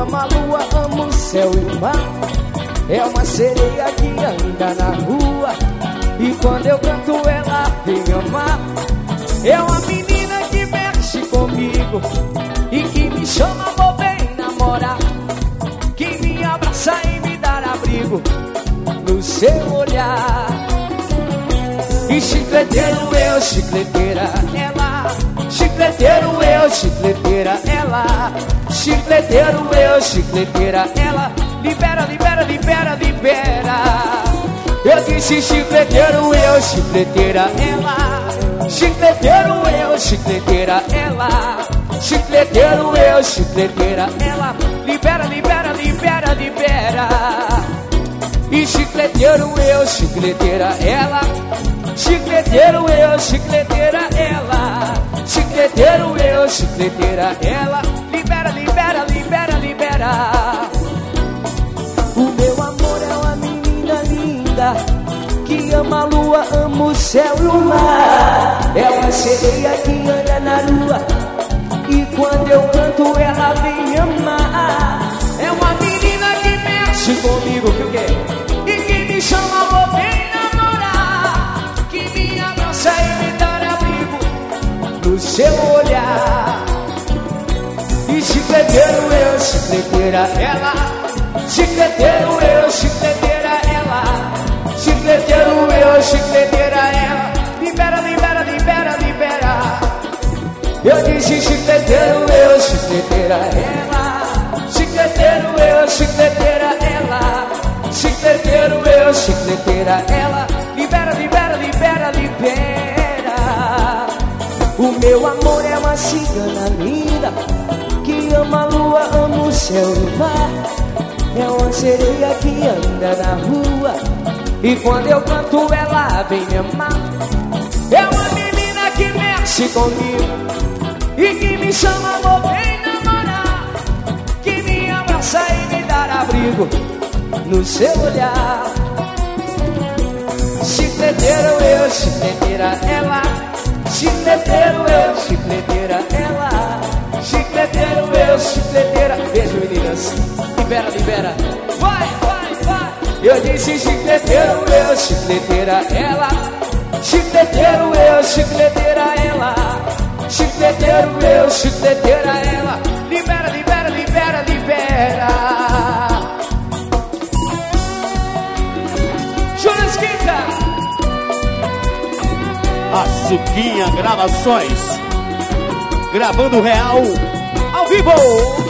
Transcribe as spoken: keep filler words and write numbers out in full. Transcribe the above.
ama a lua, ama o céu e o mar. É uma sereia que anda na rua, e quando eu canto ela vem amar. É uma menina que mexe comigo e que me chama vou bem namorar, que me abraça e me dá abrigo no seu olhar. E chicleteiro eu, chicleteira ela, chicleteiro eu, chicleteira ela, chicleteiro eu, chicleteira ela. Libera, libera, libera, libera. Eu disse chicleteiro eu, chicleteira ela, chicleteiro eu, chicleteira ela, chicleteiro eu, chicleteira ela. Libera, libera, libera, libera. E chicleteiro eu, chicleteira ela, chicleteiro eu, chicleteira ela, chicleteiro eu, chicleteira ela. Libera, libera, libera, libera. O meu amor é uma menina linda que ama a lua, ama o céu e o mar. É uma sereia que anda na lua, e quando eu canto ela vem me amar. É uma menina que mexe comigo, que o quê? E que me chama vou bem namorar, que me abraça e me dá abrigo no seu olhar. E chicleteiro eu, chicleteira ela, chicleteiro eu, chicleteira ela, chicleteiro eu, chicleteira ela. Libera, libera, libera, libera. Eu disse chicleteiro eu, chicleteira ela, chicleteiro eu, chicleteira ela, chicleteiro eu, chicleteira ela. Libera, libera, libera, libera. O meu amor é uma cigana linda que ama a lua, ama o céu e o mar. É uma sereia que anda na rua, e quando eu canto ela vem me amar. É uma menina que mexe comigo e que me chama vou bem namorar, que me abraça e me dá abrigo no seu olhar. Chicleteiro eu, chicleteira ela, chicleteiro eu, chicleteira ela, chicleteiro eu, chicleteira. Beijo meninas. Libera, libera. Vai, vai, vai. Eu disse chicleteiro eu, chicleteira ela, chicleteiro eu, chicleteira ela, chicleteiro eu, chicleteira ela. Libera, libera, libera, libera. Júlio Esquita. Açuquinha Gravações, gravando real ao vivo.